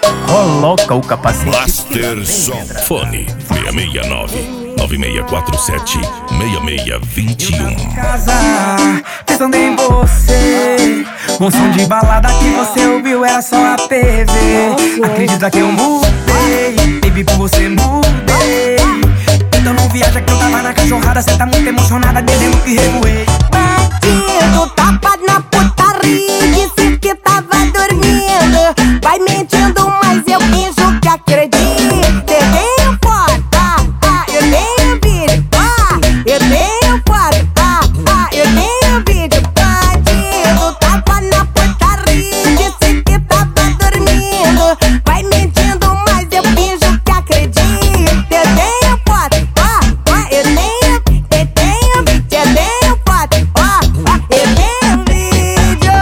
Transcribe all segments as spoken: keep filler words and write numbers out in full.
Coloca o capacete. Master Som. Fone seis seis nove, nove seis quatro sete, seis seis dois um. Casa, pensando em você. Um som de balada que você ouviu era só a T V. Acredita que eu mudei, baby, por você mudei. Então não viaja que eu tava na cachorrada. Cê tá muito emocionada, dizendo que revoei. Bandido, tapa na putaria, disse que tava dormindo. Vai mentindo, mas eu finjo que acredito. Eu tenho foto, ah, ah, eu tenho vídeo, ah, eu tenho foto, ah, ah, eu tenho vídeo. Bandido, tapa na putaria, disse que tava dormindo. Vai mentindo, mas eu finjo que acredito. Eu tenho foto, ah, ah, eu tenho, eu tenho vídeo, eu tenho foto, ah, ah, eu tenho vídeo.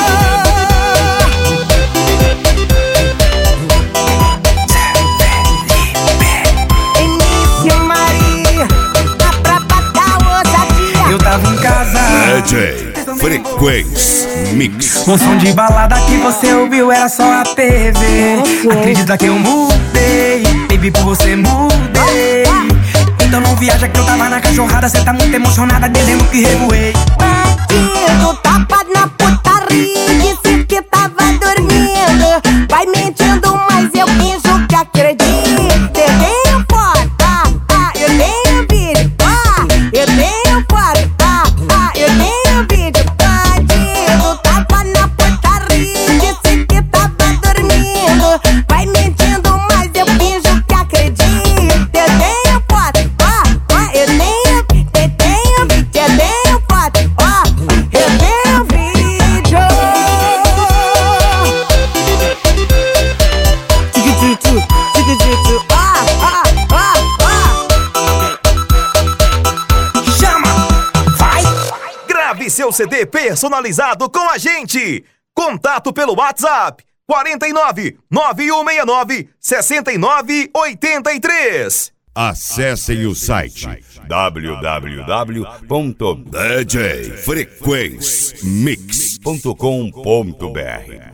Início Maria, a prapa da ousadia. Eu tava em casa, D J Frequência Mix. um som de balada que você ouviu era só a T V. Acredita que eu mudei, baby, por você mudei. Então não viaja que eu tava na cachorrada. Cê tá muito emocionada, dizendo que revoei. Bandido, tapa na putaria, disse que tava dormindo. Vai mentindo, mas eu finjo que acredito. Eu tenho foto, ah, ah, eu tenho vídeo, ah, eu tenho foto, ah, ah, eu tenho vídeo. Bandido, tapa na putaria, disse que tava dormindo. Vai mentindo, mas eu finjo que acredito. Eu tenho foto, ah, ah, eu tenho, eu tenho vídeo, eu tenho foto, ah, eu tenho vídeo. Tchiquititu, tchiquititu, ah, ah, ah, ah. Chama, vai. Grave seu C D personalizado com a gente. Contato pelo WhatsApp quarenta e nove, nove um seis nove, sessenta e nove oitenta e três. Acessem o site w w w ponto d j frequência mix ponto com ponto b r.